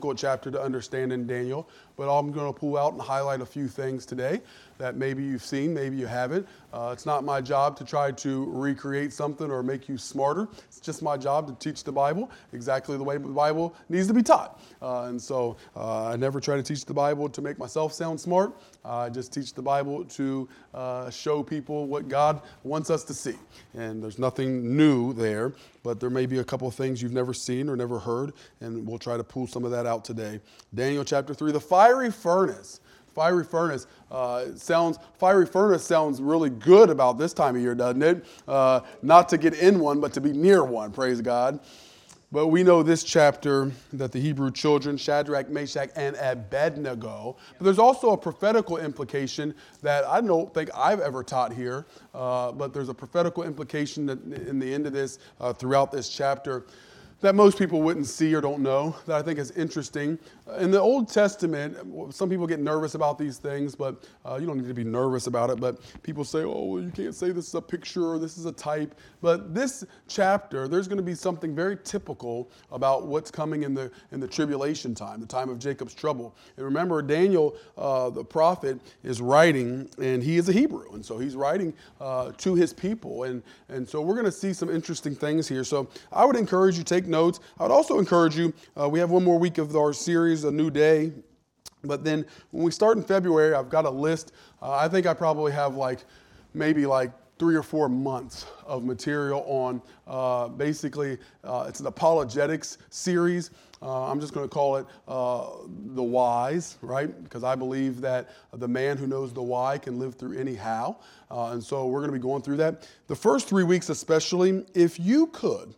difficult chapter to understand in Daniel, but I'm going to pull out and highlight a few things today that maybe you've seen, maybe you haven't. It's not my job to try to recreate something or make you smarter. It's just my job to teach the Bible exactly the way the Bible needs to be taught. And so I never try to teach the Bible to make myself sound smart. I just teach the Bible to show people what God wants us to see. And there's nothing new there, but there may be a couple of things you've never seen or never heard, and we'll try to pull some of that out today. Daniel chapter 3, the fiery furnace. Fiery furnace sounds really good about this time of year, doesn't it? Not to get in one, but to be near one, praise God. But we know this chapter that the Hebrew children, Shadrach, Meshach, and Abednego, but there's also a prophetical implication that I don't think I've ever taught here, but there's a prophetical implication that in the end of this, throughout this chapter, that most people wouldn't see or don't know, that I think is interesting. In the Old Testament, some people get nervous about these things, but you don't need to be nervous about it. But people say, oh, well, you can't say this is a picture or this is a type. But this chapter, there's going to be something very typical about what's coming in the tribulation time, the time of Jacob's trouble. And remember, Daniel, the prophet, is writing, and he is a Hebrew. And so he's writing to his people. And so we're going to see some interesting things here. So I would encourage you to take notes. I would also encourage you, we have one more week of our series, A New Day. But then when we start in February, I've got a list. I think I probably have maybe 3 or 4 months of material on basically, it's an apologetics series. I'm just going to call it the whys, right? Because I believe that the man who knows the why can live through any how. And so we're going to be going through that. The first 3 weeks especially, if you could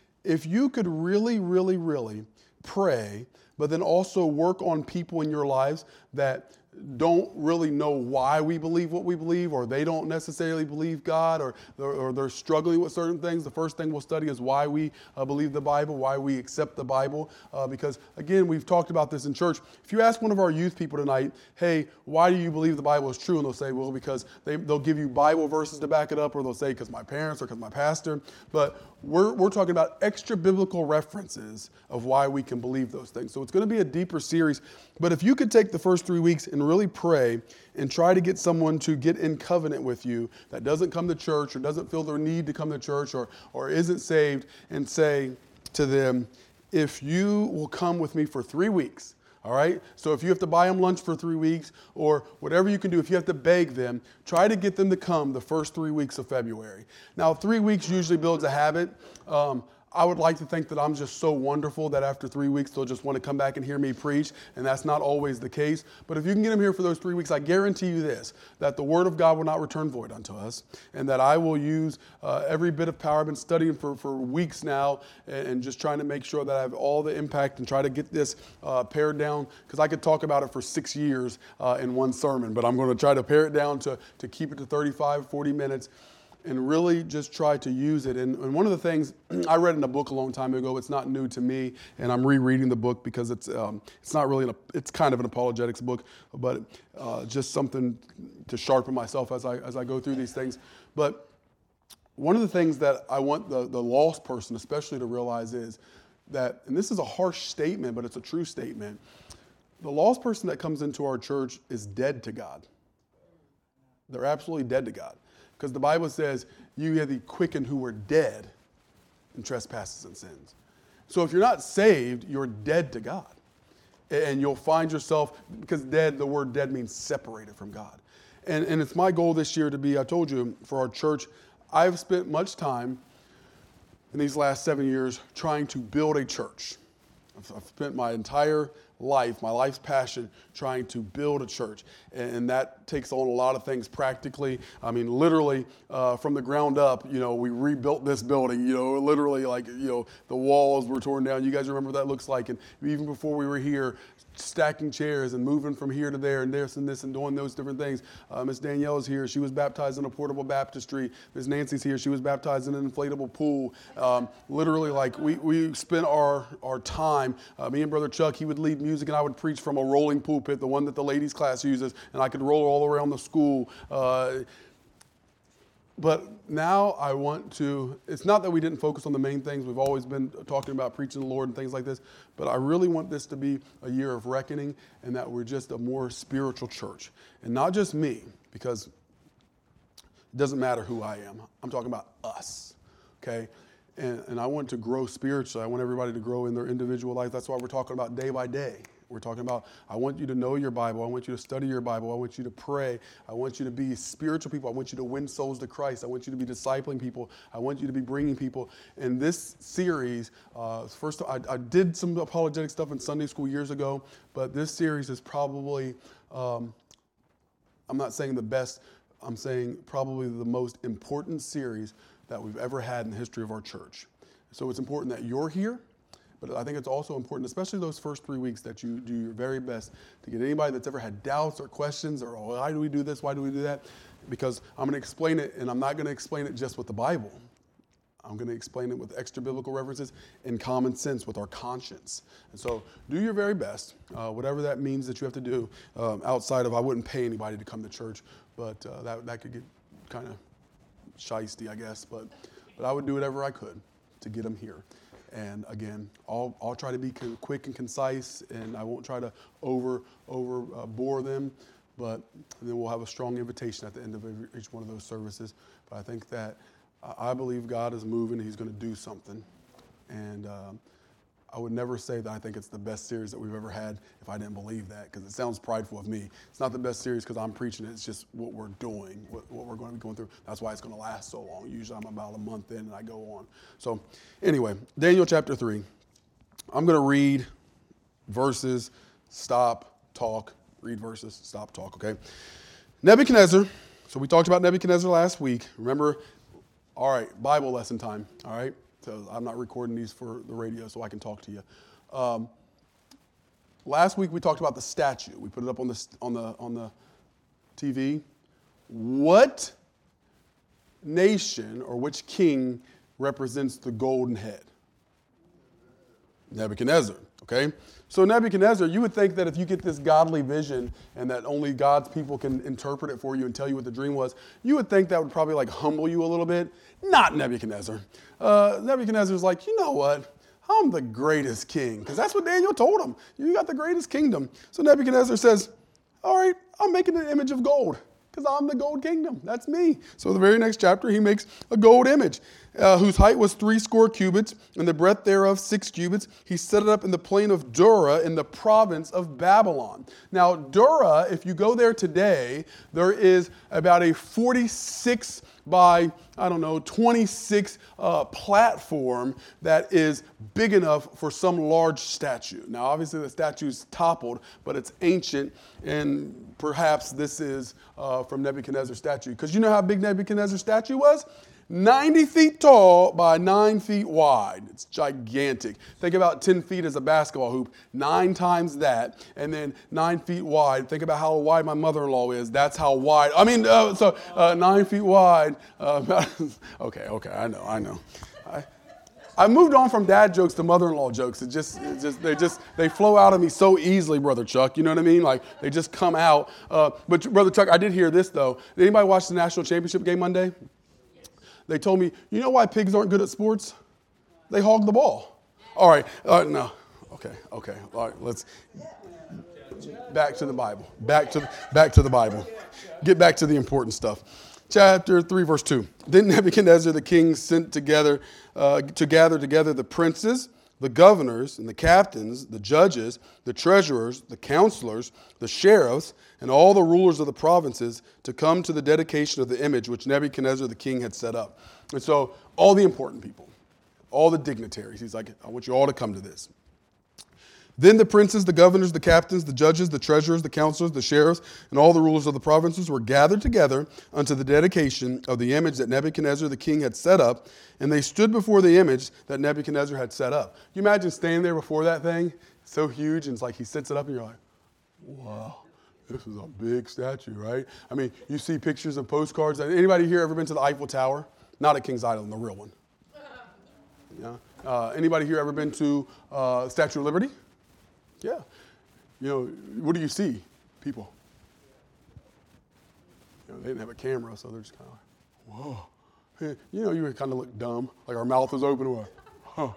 really, really, really pray, but then also work on people in your lives that don't really know why we believe what we believe, or they don't necessarily believe God, or they're struggling with certain things. The first thing we'll study is why we believe the Bible, why we accept the Bible. Because, again, we've talked about this in church. If you ask one of our youth people tonight, hey, why do you believe the Bible is true? And they'll say, well, because they'll give you Bible verses to back it up, or they'll say, because my parents or because my pastor. But we're talking about extra biblical references of why we can believe those things. So it's going to be a deeper series. But if you could take the first 3 weeks and really pray and try to get someone to get in covenant with you that doesn't come to church or doesn't feel their need to come to church or isn't saved, and say to them, if you will come with me for 3 weeks, all right? So if you have to buy them lunch for 3 weeks or whatever you can do, if you have to beg them, try to get them to come the first 3 weeks of February. Now, 3 weeks usually builds a habit. I would like to think that I'm just so wonderful that after 3 weeks, they'll just want to come back and hear me preach, and that's not always the case. But if you can get them here for those 3 weeks, I guarantee you this, that the Word of God will not return void unto us, and that I will use every bit of power. I've been studying for weeks now and just trying to make sure that I have all the impact and try to get this pared down, because I could talk about it for 6 years in one sermon, but I'm going to try to pare it down to keep it to 35, 40 minutes. And really just try to use it. And one of the things I read in a book a long time ago, it's not new to me, and I'm rereading the book because it's not really, it's kind of an apologetics book, but just something to sharpen myself as I go through these things. But one of the things that I want the lost person especially to realize is that, and this is a harsh statement, but it's a true statement, the lost person that comes into our church is dead to God. They're absolutely dead to God. Because the Bible says, you have the quickened who were dead in trespasses and sins. So if you're not saved, you're dead to God. And you'll find yourself, because dead, the word dead means separated from God. And it's my goal this year to be, I told you, for our church, I've spent much time in these last 7 years trying to build a church. I've spent my entire life, my life's passion, trying to build a church. And that takes on a lot of things practically. I mean, literally, from the ground up, we rebuilt this building, literally the walls were torn down. You guys remember what that looks like. And even before we were here, stacking chairs and moving from here to there and this and this and doing those different things. Miss Danielle's here. She was baptized in a portable baptistry. Miss Nancy's here. She was baptized in an inflatable pool. Literally, we spent our time. Me and Brother Chuck, he would lead music and I would preach from a rolling pulpit, the one that the ladies class uses, and I could roll all around the school. But now I want to, it's not that we didn't focus on the main things. We've always been talking about preaching the Lord and things like this. But I really want this to be a year of reckoning and that we're just a more spiritual church. And not just me, because it doesn't matter who I am. I'm talking about us, okay? And I want to grow spiritually. I want everybody to grow in their individual life. That's why we're talking about day by day. We're talking about, I want you to know your Bible. I want you to study your Bible. I want you to pray. I want you to be spiritual people. I want you to win souls to Christ. I want you to be discipling people. I want you to be bringing people. In this series, first I did some apologetic stuff in Sunday school years ago, but this series is probably, I'm not saying the best, I'm saying probably the most important series that we've ever had in the history of our church. So it's important that you're here. But I think it's also important, especially those first 3 weeks, that you do your very best to get anybody that's ever had doubts or questions or, oh, why do we do this? Why do we do that? Because I'm going to explain it, and I'm not going to explain it just with the Bible. I'm going to explain it with extra biblical references and common sense with our conscience. And so do your very best, whatever that means that you have to do, outside of I wouldn't pay anybody to come to church, but that could get kind of shisty, I guess. But I would do whatever I could to get them here. And again, I'll try to be quick and concise, and I won't try to bore them. But then we'll have a strong invitation at the end of each one of those services. But I think that I believe God is moving, and He's going to do something. And I would never say that I think it's the best series that we've ever had if I didn't believe that, because it sounds prideful of me. It's not the best series because I'm preaching it. It's just what we're doing, what we're going to be going through. That's why it's going to last so long. Usually I'm about a month in and I go on. So anyway, Daniel chapter 3. I'm going to read verses, stop, talk, read verses, stop, talk, okay? Nebuchadnezzar. So we talked about Nebuchadnezzar last week. Remember, all right, Bible lesson time, all right? So I'm not recording these for the radio so I can talk to you. Last week we talked about the statue. We put it up on the TV. What nation or which king represents the golden head? Nebuchadnezzar, okay? So Nebuchadnezzar, you would think that if you get this godly vision and that only God's people can interpret it for you and tell you what the dream was, you would think that would probably like humble you a little bit. Not Nebuchadnezzar. Nebuchadnezzar's like, you know what? I'm the greatest king. Because that's what Daniel told him. You got the greatest kingdom. So Nebuchadnezzar says, all right, I'm making an image of gold. Because I'm the gold kingdom. That's me. So the very next chapter, he makes a gold image, whose height was 60 cubits, and the breadth thereof 6 cubits. He set it up in the plain of Dura in the province of Babylon. Now, Dura, if you go there today, there is about a 46 by, 26 platform that is big enough for some large statue. Now, obviously, the statue's toppled, but it's ancient, and perhaps this is from Nebuchadnezzar's statue. Because you know how big Nebuchadnezzar's statue was? 90 feet tall by 9 feet wide. It's gigantic. Think about 10 feet as a basketball hoop, 9 times that, and then 9 feet wide. Think about how wide my mother-in-law is. That's how wide. 9 feet wide. Okay, I know. I moved on from dad jokes to mother-in-law jokes. They flow out of me so easily, Brother Chuck. You know what I mean? Like they just come out. But Brother Chuck, I did hear this though. Did anybody watch the national championship game Monday? They told me, you know why pigs aren't good at sports? They hog the ball. All right, no. Okay. All right, let's back to the Bible. Back to the Bible. Get back to the important stuff. Chapter 3, verse 2. Then Nebuchadnezzar the king sent to gather together the princes, the governors, and the captains, the judges, the treasurers, the counselors, the sheriffs, and all the rulers of the provinces to come to the dedication of the image which Nebuchadnezzar the king had set up. And so all the important people, all the dignitaries, he's like, I want you all to come to this. Then the princes, the governors, the captains, the judges, the treasurers, the counselors, the sheriffs, and all the rulers of the provinces were gathered together unto the dedication of the image that Nebuchadnezzar the king had set up, and they stood before the image that Nebuchadnezzar had set up. You imagine standing there before that thing, so huge, and it's like he sets it up, and you're like, wow, this is a big statue, right? I mean, you see pictures of postcards. Anybody here ever been to the Eiffel Tower? Not at Kings Island, the real one. Yeah. Anybody here ever been to Statue of Liberty? Yeah. You know, what do you see? People. You know, they didn't have a camera, so they're just kind of whoa. You know, you kind of look dumb, like our mouth is open. We're like, huh,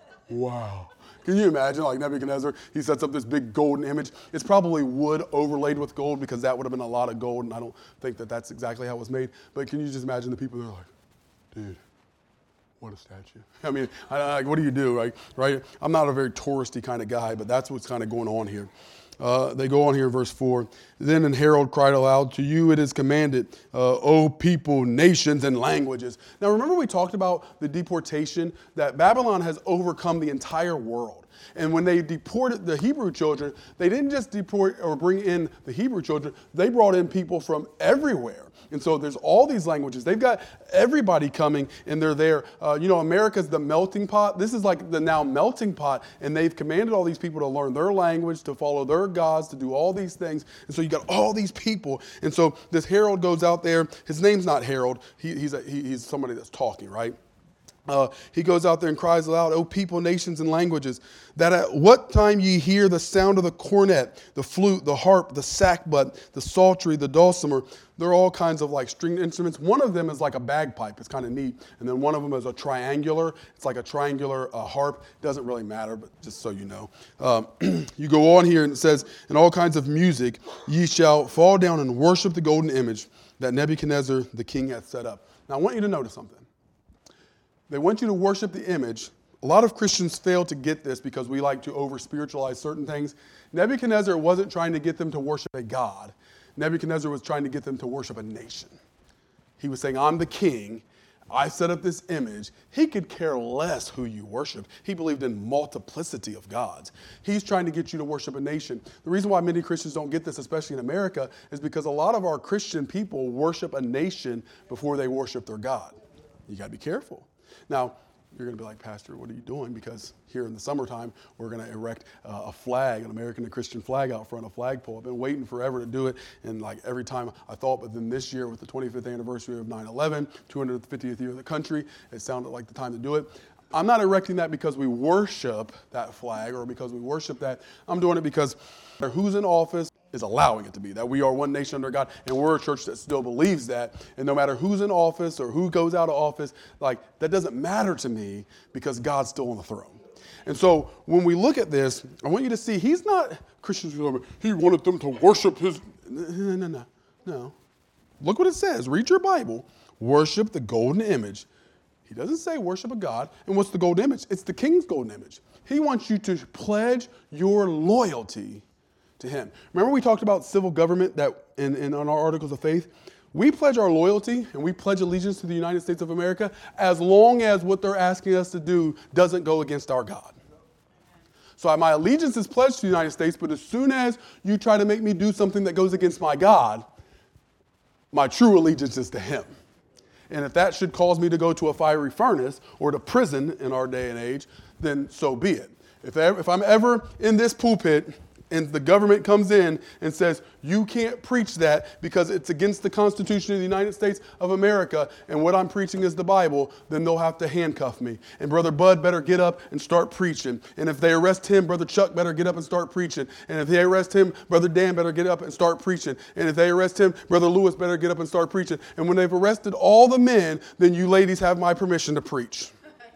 wow. Can you imagine, like Nebuchadnezzar, he sets up this big golden image. It's probably wood overlaid with gold because that would have been a lot of gold, and I don't think that that's exactly how it was made. But can you just imagine the people that are like, dude, what a statue. I mean, what do you do, right? I'm not a very touristy kind of guy, but that's what's kind of going on here. They go on here in verse 4. Then an herald cried aloud, to you it is commanded, O people, nations, and languages. Now remember we talked about the deportation, that Babylon has overcome the entire world. And when they deported the Hebrew children, they didn't just deport or bring in the Hebrew children, they brought in people from everywhere. And so there's all these languages. They've got everybody coming, and they're there. America's the melting pot. This is like the now melting pot, and they've commanded all these people to learn their language, to follow their gods, to do all these things. And so you got all these people. And so this herald goes out there. His name's not Herald. He's somebody that's talking, right? He goes out there and cries aloud, O people, nations, and languages, that at what time ye hear the sound of the cornet, the flute, the harp, the sackbut, the psaltery, the dulcimer. They're all kinds of like stringed instruments. One of them is like a bagpipe. It's kind of neat. And then one of them is a triangular. It's like a triangular harp. Doesn't really matter, but just so you know. You go on here and it says, in all kinds of music, ye shall fall down and worship the golden image that Nebuchadnezzar the king hath set up. Now I want you to notice something. They want you to worship the image. A lot of Christians fail to get this because we like to over-spiritualize certain things. Nebuchadnezzar wasn't trying to get them to worship a god. Nebuchadnezzar was trying to get them to worship a nation. He was saying, I'm the king. I set up this image. He could care less who you worship. He believed in multiplicity of gods. He's trying to get you to worship a nation. The reason why many Christians don't get this, especially in America, is because a lot of our Christian people worship a nation before they worship their God. You got to be careful. Now, you're going to be like, Pastor, what are you doing? Because here in the summertime, we're going to erect a flag, an American and Christian flag out front, a flagpole. I've been waiting forever to do it, and like every time I thought, but then this year with the 25th anniversary of 9/11, 250th year of the country, it sounded like the time to do it. I'm not erecting that because we worship that flag or because we worship that. I'm doing it because who's in office is allowing it to be, that we are one nation under God, and we're a church that still believes that. And no matter who's in office or who goes out of office, like that doesn't matter to me because God's still on the throne. And so when we look at this, I want you to see he's not Christians. He wanted them to worship his. No. Look what it says. Read your Bible. Worship the golden image. He doesn't say worship a god. And what's the golden image? It's the king's golden image. He wants you to pledge your loyalty to him. Remember we talked about civil government that in our articles of faith? We pledge our loyalty and we pledge allegiance to the United States of America as long as what they're asking us to do doesn't go against our God. So my allegiance is pledged to the United States, but as soon as you try to make me do something that goes against my God, my true allegiance is to him. And if that should cause me to go to a fiery furnace or to prison in our day and age, then so be it. If I'm ever in this pulpit and the government comes in and says, you can't preach that because it's against the Constitution of the United States of America, and what I'm preaching is the Bible, then they'll have to handcuff me. And Brother Bud better get up and start preaching. And if they arrest him, Brother Chuck better get up and start preaching. And if they arrest him, Brother Dan better get up and start preaching. And if they arrest him, Brother Lewis better get up and start preaching. And when they've arrested all the men, then you ladies have my permission to preach.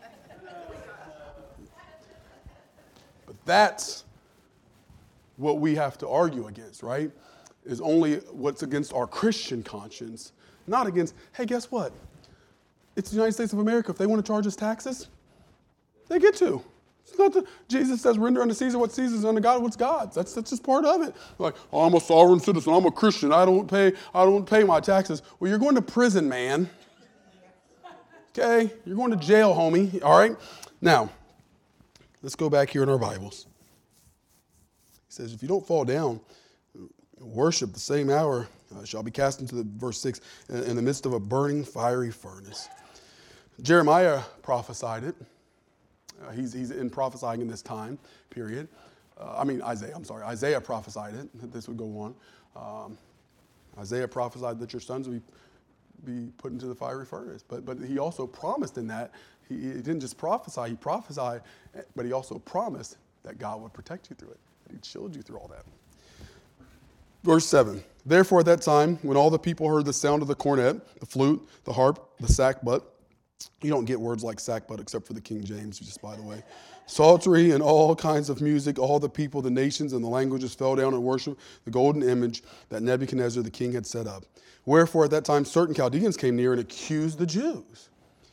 But that's what we have to argue against, right? Is only what's against our Christian conscience, not against, hey, guess what? It's the United States of America. If they want to charge us taxes, they get to. It's not Jesus says, render unto Caesar what Caesar's, unto God what's God's. That's just part of it. Like, oh, I'm a sovereign citizen. I'm a Christian. I don't pay my taxes. Well, you're going to prison, man. Okay? You're going to jail, homie. All right? Now, let's go back here in our Bibles. He says, if you don't fall down, worship the same hour shall be cast into verse 6, in the midst of a burning fiery furnace. Jeremiah prophesied it. He's in prophesying in this time period. Isaiah prophesied it, that this would go on. Isaiah prophesied that your sons would be put into the fiery furnace. But he also promised in that, he didn't just prophesy, he prophesied, but he also promised that God would protect you through it. He shielded you through all that. Verse 7, Therefore, at that time, when all the people heard the sound of the cornet, the flute, the harp, the sackbut, you don't get words like sackbut except for the King James, just by the way, psaltery and all kinds of music, all the people, the nations, and the languages fell down and worshiped the golden image that Nebuchadnezzar the king had set up. Wherefore, at that time, certain Chaldeans came near and accused the Jews.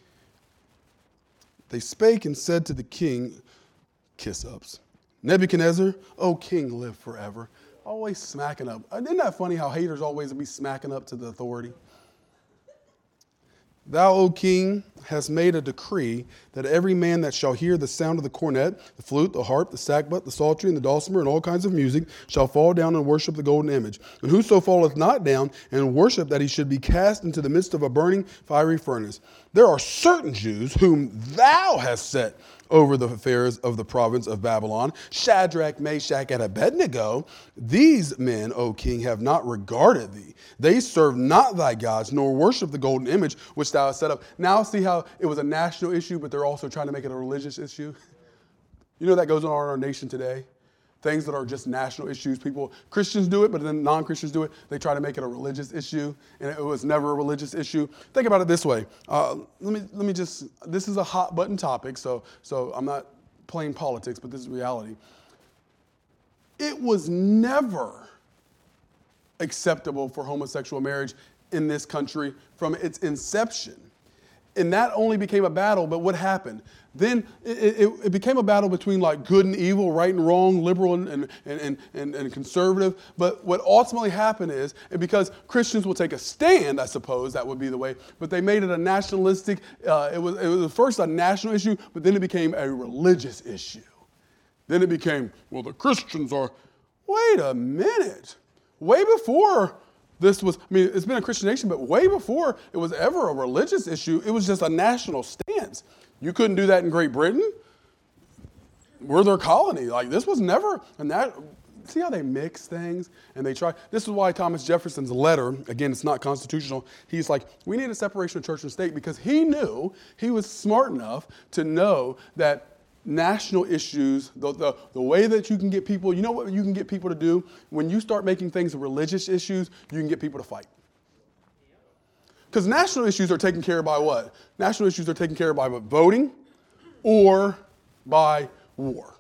They spake and said to the king, kiss-ups, Nebuchadnezzar, O king, live forever. Always smacking up. Isn't that funny how haters always be smacking up to the authority? Thou, O king, hast made a decree that every man that shall hear the sound of the cornet, the flute, the harp, the sackbut, the psaltery, and the dulcimer, and all kinds of music, shall fall down and worship the golden image. And whoso falleth not down and worship, that he should be cast into the midst of a burning fiery furnace. There are certain Jews whom thou hast set over the affairs of the province of Babylon, Shadrach, Meshach, and Abednego. These men, O king, have not regarded thee. They serve not thy gods, nor worship the golden image which thou hast set up. Now see how it was a national issue, but they're also trying to make it a religious issue? You know that goes on in our nation today? Things that are just national issues. Christians do it, but then non-Christians do it. They try to make it a religious issue, and it was never a religious issue. Think about it this way. This is a hot button topic, so I'm not playing politics, but this is reality. It was never acceptable for homosexual marriage in this country from its inception. And that only became a battle, but what happened? Then it became a battle between like good and evil, right and wrong, liberal and conservative. But what ultimately happened is, and because Christians will take a stand, I suppose that would be the way, but they made it a nationalistic, it was first a national issue, but then it became a religious issue. Then it became, well, the Christians are, wait a minute. Way before this was, it's been a Christian nation, but way before it was ever a religious issue, it was just a national stance. You couldn't do that in Great Britain. We're their colony. Like, this was never, see how they mix things and they try. This is why Thomas Jefferson's letter, again, it's not constitutional. He's like, we need a separation of church and state, because he knew, he was smart enough to know that national issues, the way that you can get people, you know what you can get people to do? When you start making things religious issues, you can get people to fight. Because national issues are taken care of by what? National issues are taken care of by voting or by war.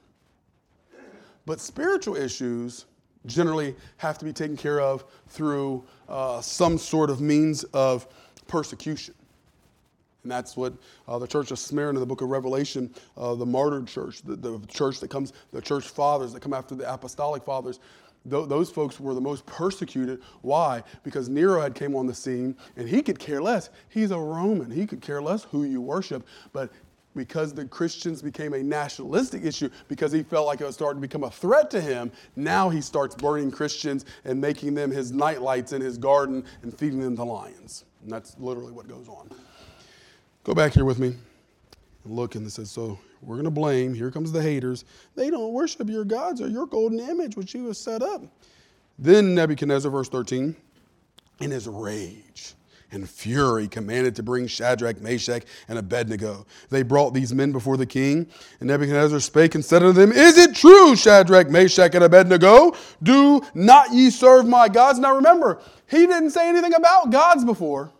But spiritual issues generally have to be taken care of through some sort of means of persecution. And that's what the church of Smyrna in the book of Revelation, the martyred church, the church that comes, the church fathers that come after the apostolic fathers, those folks were the most persecuted. Why? Because Nero had came on the scene, and he could care less. He's a Roman. He could care less who you worship. But because the Christians became a nationalistic issue, because he felt like it was starting to become a threat to him, now he starts burning Christians and making them his nightlights in his garden and feeding them to lions. And that's literally what goes on. Go back here with me and look, and it says, so we're going to blame. Here comes the haters. They don't worship your gods or your golden image, which you have set up. Then Nebuchadnezzar, verse 13, in his rage and fury commanded to bring Shadrach, Meshach, and Abednego. They brought these men before the king, and Nebuchadnezzar spake and said unto them, is it true, Shadrach, Meshach, and Abednego? Do not ye serve my gods? Now remember, he didn't say anything about gods before.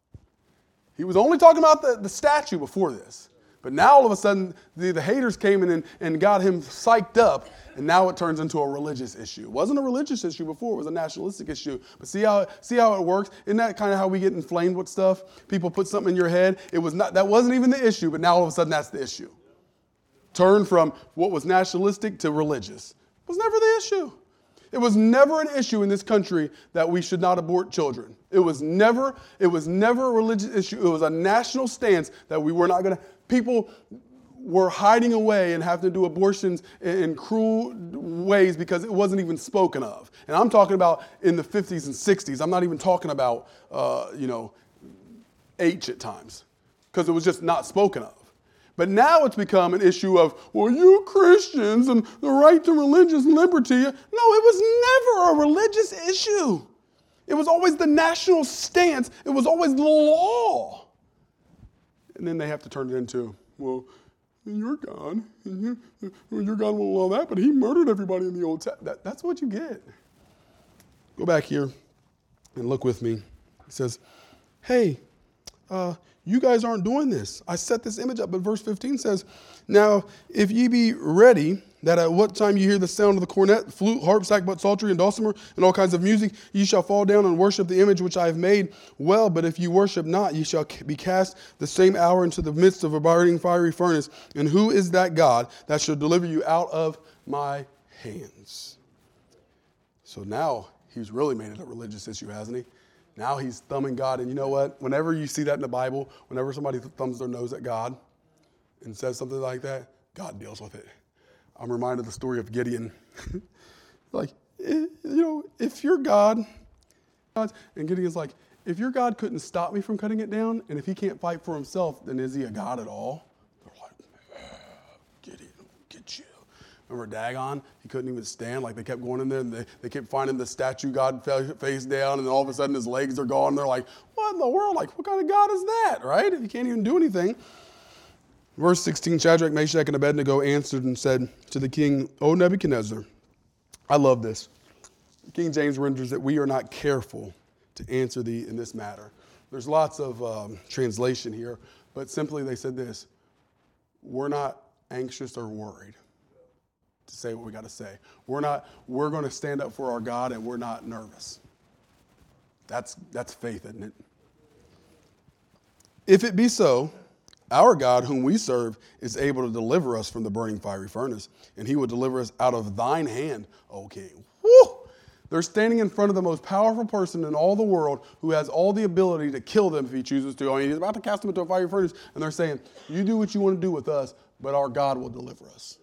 He was only talking about the statue before this. But now all of a sudden, the haters came in and got him psyched up, and now it turns into a religious issue. It wasn't a religious issue before, it was a nationalistic issue. But see how it works? Isn't that kind of how we get inflamed with stuff? People put something in your head. That wasn't even the issue, but now all of a sudden that's the issue. Turn from what was nationalistic to religious. It was never the issue. It was never an issue in this country that we should not abort children. It was never a religious issue. It was a national stance that we were not going to. People were hiding away and having to do abortions in cruel ways because it wasn't even spoken of. And I'm talking about in the 50s and 60s. I'm not even talking about, H at times, because it was just not spoken of. But now it's become an issue of, well, you Christians and the right to religious liberty. No, it was never a religious issue. It was always the national stance. It was always the law. And then they have to turn it into, well, your God will allow that, but he murdered everybody in the Old Testament. That's what you get. Go back here And look with me. He says, hey, you guys aren't doing this. I set this image up, but verse 15 says, now, if ye be ready, that at what time you hear the sound of the cornet, flute, harp, sackbut, psaltery, and dulcimer, and all kinds of music, ye shall fall down and worship the image which I have made. Well, but if you worship not, ye shall be cast the same hour into the midst of a burning fiery furnace. And who is that God that shall deliver you out of my hands? So now he's really made it a religious issue, hasn't he? Now he's thumbing God. And you know what? Whenever you see that in the Bible, whenever somebody thumbs their nose at God and says something like that, God deals with it. I'm reminded of the story of Gideon. If you're God, and Gideon's like, if your God couldn't stop me from cutting it down, and if he can't fight for himself, then is he a God at all? They're like, Gideon, we'll get you. Remember Dagon? He couldn't even stand. Like they kept going in there, and they kept finding the statue God face down, and then all of a sudden his legs are gone. They're like, what in the world? Like, what kind of God is that, right? If you can't even do anything. Verse 16, Shadrach, Meshach, and Abednego answered and said to the king, O Nebuchadnezzar, I love this. King James renders that we are not careful to answer thee in this matter. There's lots of translation here, but simply they said this, we're not anxious or worried to say what we got to say. We're going to stand up for our God, and we're not nervous. That's faith, isn't it? If it be so, our God, whom we serve, is able to deliver us from the burning fiery furnace, and he will deliver us out of thine hand, O king. Woo! They're standing in front of the most powerful person in all the world who has all the ability to kill them if he chooses to. I mean, he's about to cast them into a fiery furnace, and they're saying, you do what you want to do with us, but our God will deliver us.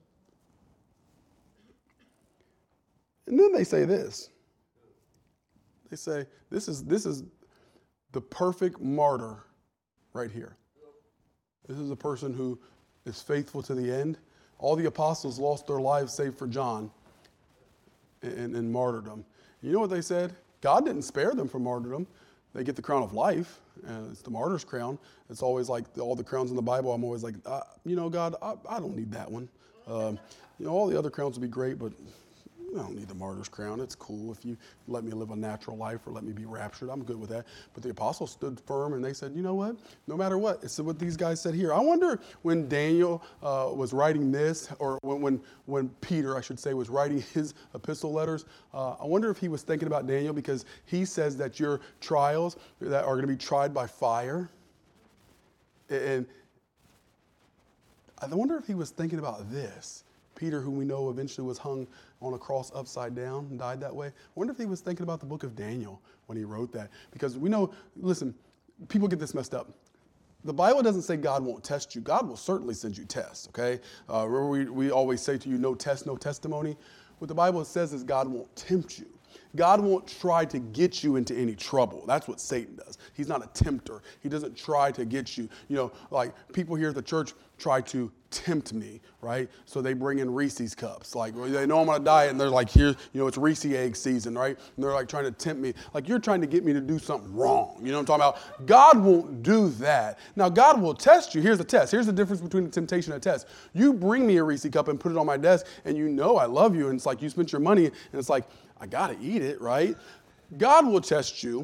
And then they say this. They say, this is the perfect martyr right here. This is a person who is faithful to the end. All the apostles lost their lives save for John in martyrdom. You know what they said? God didn't spare them from martyrdom. They get the crown of life, and it's the martyr's crown. It's always like all the crowns in the Bible. I'm always like, God, I don't need that one. All the other crowns would be great, but I don't need the martyr's crown. It's cool if you let me live a natural life or let me be raptured. I'm good with that. But the apostles stood firm and they said, you know what? No matter what. It's what these guys said here. I wonder when Daniel was writing this, or when Peter, I should say, was writing his epistle letters, I wonder if he was thinking about Daniel, because he says that your trials that are going to be tried by fire. And I wonder if he was thinking about this. Peter, who we know eventually was hung on a cross upside down and died that way. I wonder if he was thinking about the book of Daniel when he wrote that. Because we know, listen, people get this messed up. The Bible doesn't say God won't test you. God will certainly send you tests, okay? We always say to you, no test, no testimony. What the Bible says is God won't tempt you. God won't try to get you into any trouble. That's what Satan does. He's not a tempter. He doesn't try to get you. Like people here at the church try to tempt me, right? So they bring in Reese's cups. Like, they know I'm on a diet, and they're like, here, it's Reese egg season, right? And they're like trying to tempt me. Like, you're trying to get me to do something wrong. You know what I'm talking about? God won't do that. Now, God will test you. Here's the test. Here's the difference between a temptation and a test. You bring me a Reese cup and put it on my desk, and I love you, and it's like you spent your money, and it's like, I got to eat it, right? God will test you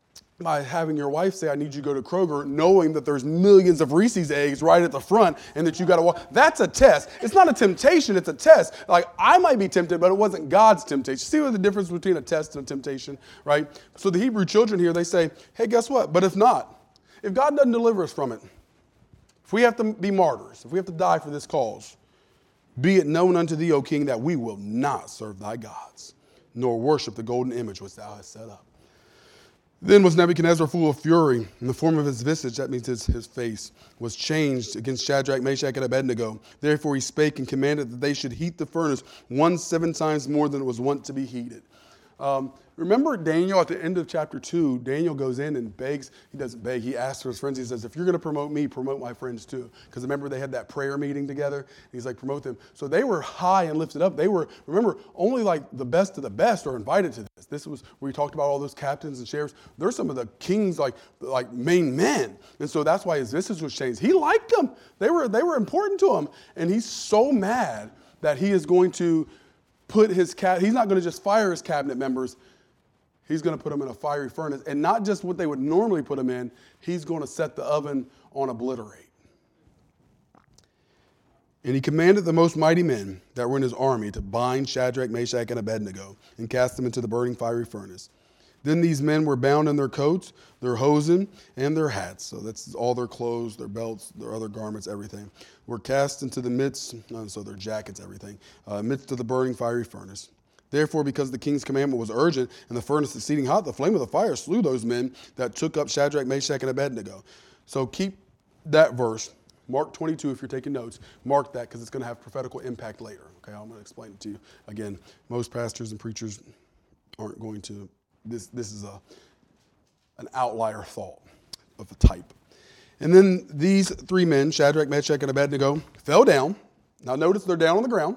by having your wife say, I need you to go to Kroger, knowing that there's millions of Reese's eggs right at the front and that you got to walk. That's a test. It's not a temptation, it's a test. Like, I might be tempted, but it wasn't God's temptation. See what the difference between a test and a temptation, right? So the Hebrew children here, they say, hey, guess what? But if not, if God doesn't deliver us from it, if we have to be martyrs, if we have to die for this cause, be it known unto thee, O king, that we will not serve thy gods, nor worship the golden image which thou hast set up. Then was Nebuchadnezzar full of fury, and the form of his visage, that means his face, was changed against Shadrach, Meshach, and Abednego. Therefore he spake and commanded that they should heat the furnace 7 times more than it was wont to be heated. Remember Daniel at the end of chapter 2, Daniel goes in and begs. He doesn't beg. He asks for his friends. He says, if you're going to promote me, promote my friends too. Because remember they had that prayer meeting together. He's like, promote them. So they were high and lifted up. Remember, only like the best of the best are invited to this. This was where we talked about all those captains and sheriffs. They're some of the king's like main men. And so that's why his visage was changed. He liked them. They were important to him. And he's so mad that he is going to he's not going to just fire his cabinet members. He's going to put them in a fiery furnace. And not just what they would normally put them in, he's going to set the oven on obliterate. And he commanded the most mighty men that were in his army to bind Shadrach, Meshach, and Abednego and cast them into the burning fiery furnace. Then these men were bound in their coats, their hosen, and their hats. So that's all their clothes, their belts, their other garments, everything. Were cast into the midst, so their jackets, everything, midst of the burning fiery furnace. Therefore, because the king's commandment was urgent and the furnace exceeding hot, the flame of the fire slew those men that took up Shadrach, Meshach, and Abednego. So keep that verse. Mark 22, if you're taking notes, mark that because it's going to have prophetical impact later. Okay, I'm going to explain it to you. Again, most pastors and preachers aren't going to. This is an outlier thought of a type. And then these three men, Shadrach, Meshach, and Abednego, fell down. Now notice they're down on the ground,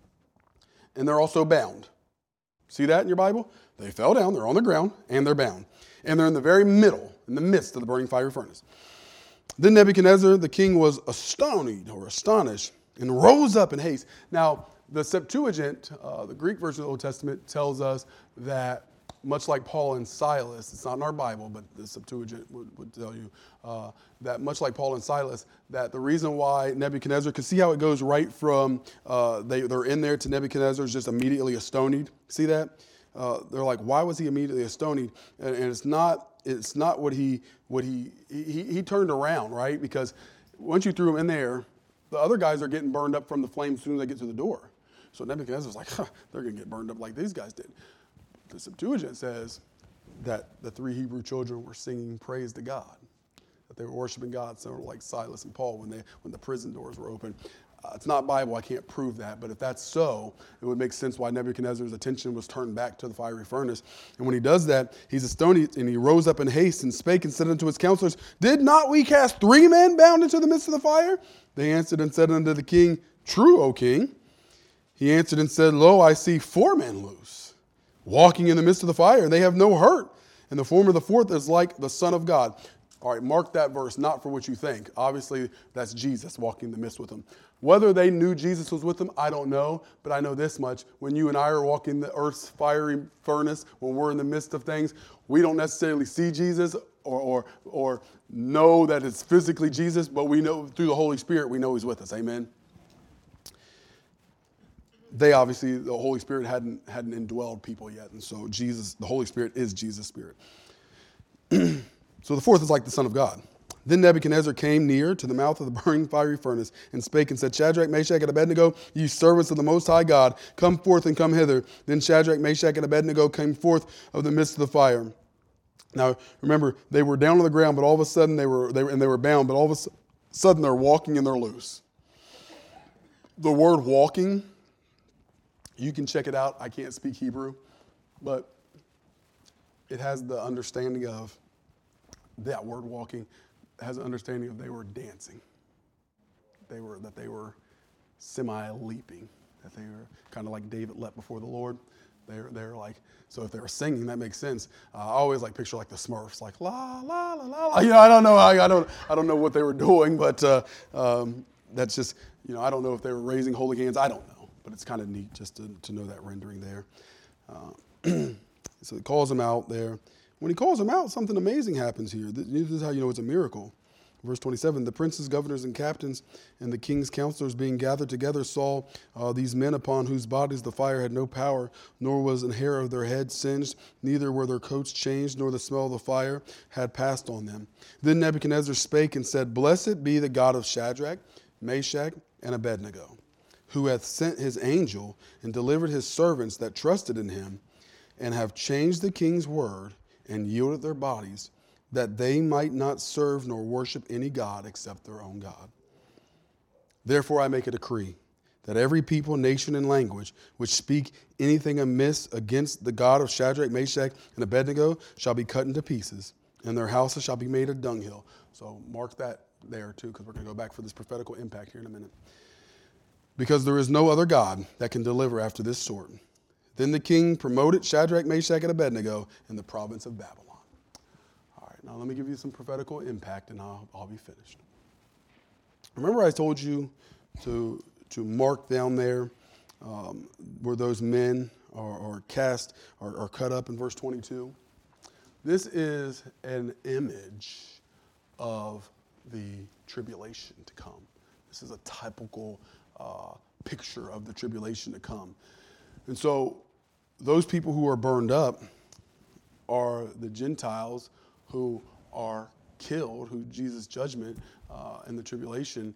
and they're also bound. See that in your Bible? They fell down, they're on the ground, and they're bound. And they're in the very middle, in the midst of the burning fiery furnace. Then Nebuchadnezzar, the king, was astonished, and rose up in haste. Now, the Septuagint, the Greek version of the Old Testament, tells us that much like Paul and Silas, it's not in our Bible, but the Septuagint would tell you that much like Paul and Silas, that the reason why Nebuchadnezzar, because see how it goes right from they're in there to Nebuchadnezzar is just immediately astonied. See that? They're like, why was he immediately astonied? And it's not what he turned around, right? Because once you threw him in there, the other guys are getting burned up from the flames as soon as they get to the door. So Nebuchadnezzar's like, they're going to get burned up like these guys did. The Septuagint says that the three Hebrew children were singing praise to God, that they were worshiping God, sort of like Silas and Paul when the prison doors were open. It's not Bible, I can't prove that, but if that's so, it would make sense why Nebuchadnezzar's attention was turned back to the fiery furnace. And when he does that, he's astonished, and he rose up in haste and spake and said unto his counselors, did not we cast 3 men bound into the midst of the fire? They answered and said unto the king, true, O king. He answered and said, lo, I see 4 men loose, walking in the midst of the fire, and they have no hurt. And the form of the fourth is like the Son of God. All right, mark that verse, not for what you think. Obviously, that's Jesus walking in the midst with them. Whether they knew Jesus was with them, I don't know, but I know this much. When you and I are walking the earth's fiery furnace, when we're in the midst of things, we don't necessarily see Jesus or know that it's physically Jesus, but we know through the Holy Spirit, we know he's with us. Amen? They obviously, the Holy Spirit hadn't indwelled people yet, and so Jesus, the Holy Spirit is Jesus' Spirit. So the fourth is like the Son of God. Then Nebuchadnezzar came near to the mouth of the burning fiery furnace and spake and said, Shadrach, Meshach, and Abednego, ye servants of the Most High God, come forth and come hither. Then Shadrach, Meshach, and Abednego came forth of the midst of the fire. Now, remember, they were down on the ground, but all of a sudden they were bound, but all of a sudden they're walking and they're loose. The word walking, you can check it out. I can't speak Hebrew, but it has the understanding of that word walking. Has an understanding of they were dancing. They were semi-leaping. That they were kind of like David leapt before the Lord. They're like, so if they were singing, that makes sense. I always like picture like the Smurfs, like la la la la la. I don't know. I don't know what they were doing, but that's just I don't know if they were raising holy hands. I don't know, but it's kind of neat just to know that rendering there. So he calls them out there. When he calls them out, something amazing happens here. This is how you know it's a miracle. Verse 27, the princes, governors, and captains, and the king's counselors being gathered together saw these men upon whose bodies the fire had no power, nor was an hair of their head singed, neither were their coats changed, nor the smell of the fire had passed on them. Then Nebuchadnezzar spake and said, blessed be the God of Shadrach, Meshach, and Abednego, who hath sent his angel and delivered his servants that trusted in him, and have changed the king's word, and yielded their bodies, that they might not serve nor worship any God except their own God. Therefore I make a decree that every people, nation, and language which speak anything amiss against the God of Shadrach, Meshach, and Abednego shall be cut into pieces, and their houses shall be made a dunghill. So mark that there too, because we're going to go back for this prophetical impact here in a minute. Because there is no other God that can deliver after this sort. Then the king promoted Shadrach, Meshach, and Abednego in the province of Babylon. All right, now let me give you some prophetical impact and I'll be finished. Remember I told you to mark down there where those men or cast or cut up in verse 22. This is an image of the tribulation to come. This is a typical picture of the tribulation to come. And so those people who are burned up are the Gentiles who are killed, who Jesus' judgment in the tribulation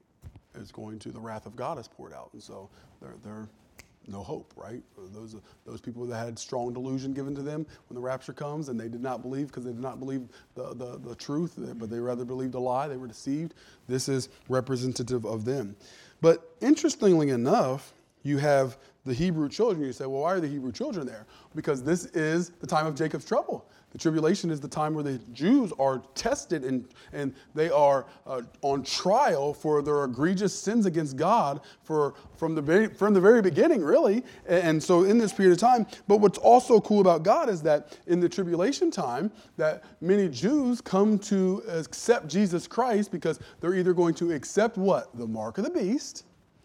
is going to, the wrath of God is poured out. And so they're no hope, right? Those people that had strong delusion given to them when the rapture comes, and they did not believe because they did not believe the truth, but they rather believed a lie. They were deceived. This is representative of them. But interestingly enough, you have the Hebrew children. You say, well, why are the Hebrew children there? Because this is the time of Jacob's trouble. The tribulation is the time where the Jews are tested and they are on trial for their egregious sins against God from the very beginning, really. And so in this period of time, but what's also cool about God is that in the tribulation time, that many Jews come to accept Jesus Christ because they're either going to accept what? The mark of the beast,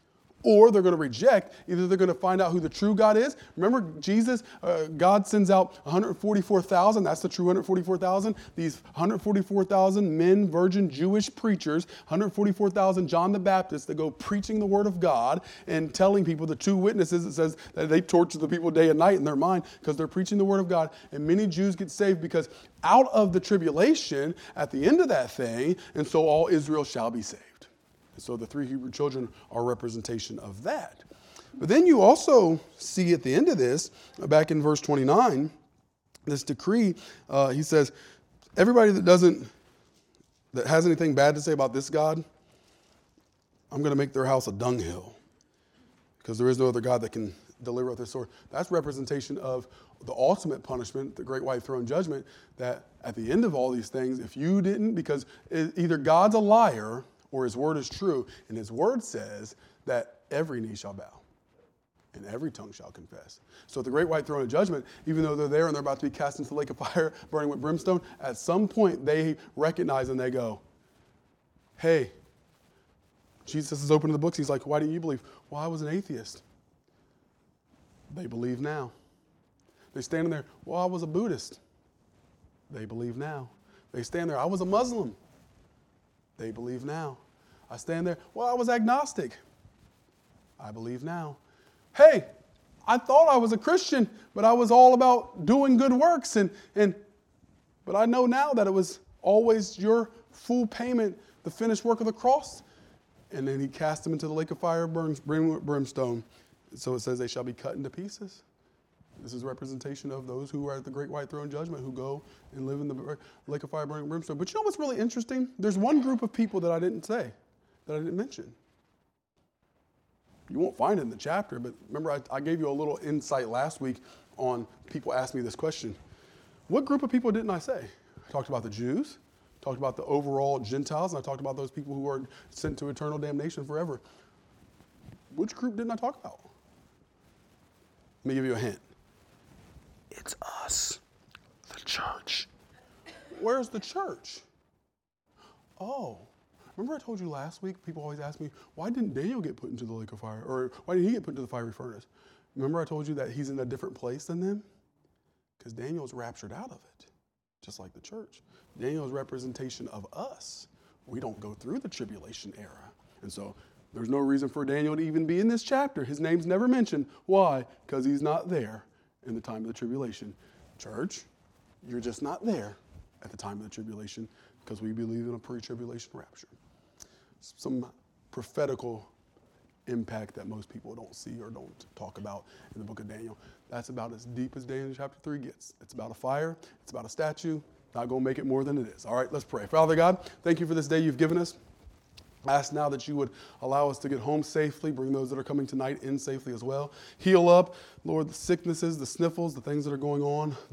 or they're going to reject. Either they're going to find out who the true God is. Remember, Jesus, God sends out 144,000. That's the true 144,000. These 144,000 men, virgin Jewish preachers, 144,000 John the Baptist that go preaching the word of God and telling people, the two witnesses, it says that they torture the people day and night in their mind because they're preaching the word of God. And many Jews get saved because out of the tribulation, at the end of that thing, and so all Israel shall be saved. And so the three Hebrew children are a representation of that. But then you also see at the end of this, back in verse 29, this decree, he says, everybody that has anything bad to say about this God, I'm going to make their house a dunghill, because there is no other God that can deliver with this sword. That's representation of the ultimate punishment, the great white throne judgment, that at the end of all these things, if you didn't, because either God's a liar or his word is true, and his word says that every knee shall bow and every tongue shall confess. So at the great white throne of judgment, even though they're there and they're about to be cast into the lake of fire, burning with brimstone, at some point they recognize and they go, hey, Jesus is opening the books. He's like, why didn't you believe? Well, I was an atheist. They believe now. They're standing there, well, I was a Buddhist. They believe now. They stand there, I was a Muslim. They believe now. I stand there, well, I was agnostic. I believe now. Hey, I thought I was a Christian, but I was all about doing good works. But I know now that it was always your full payment, the finished work of the cross. And then he cast them into the lake of fire, burning with brimstone. So it says they shall be cut into pieces. This is representation of those who are at the great white throne judgment, who go and live in the lake of fire burning brimstone. But you know what's really interesting? There's one group of people that I didn't say, that I didn't mention. You won't find it in the chapter, but remember I gave you a little insight last week on people asking me this question. What group of people didn't I say? I talked about the Jews, talked about the overall Gentiles, and I talked about those people who are sent to eternal damnation forever. Which group didn't I talk about? Let me give you a hint. It's us, the church. Where's the church? Oh, remember I told you last week, people always ask me, why didn't Daniel get put into the lake of fire? Or why did he get put into the fiery furnace? Remember I told you that he's in a different place than them? Because Daniel's raptured out of it, just like the church. Daniel's representation of us. We don't go through the tribulation era. And so there's no reason for Daniel to even be in this chapter. His name's never mentioned. Why? Because he's not there in the time of the tribulation. Church, you're just not there at the time of the tribulation because we believe in a pre-tribulation rapture. Some prophetical impact that most people don't see or don't talk about in the book of Daniel. That's about as deep as Daniel chapter 3 gets. It's about a fire. It's about a statue. Not going to make it more than it is. All right, let's pray. Father God, thank you for this day you've given us. I ask now that you would allow us to get home safely, bring those that are coming tonight in safely as well. Heal up, Lord, the sicknesses, the sniffles, the things that are going on.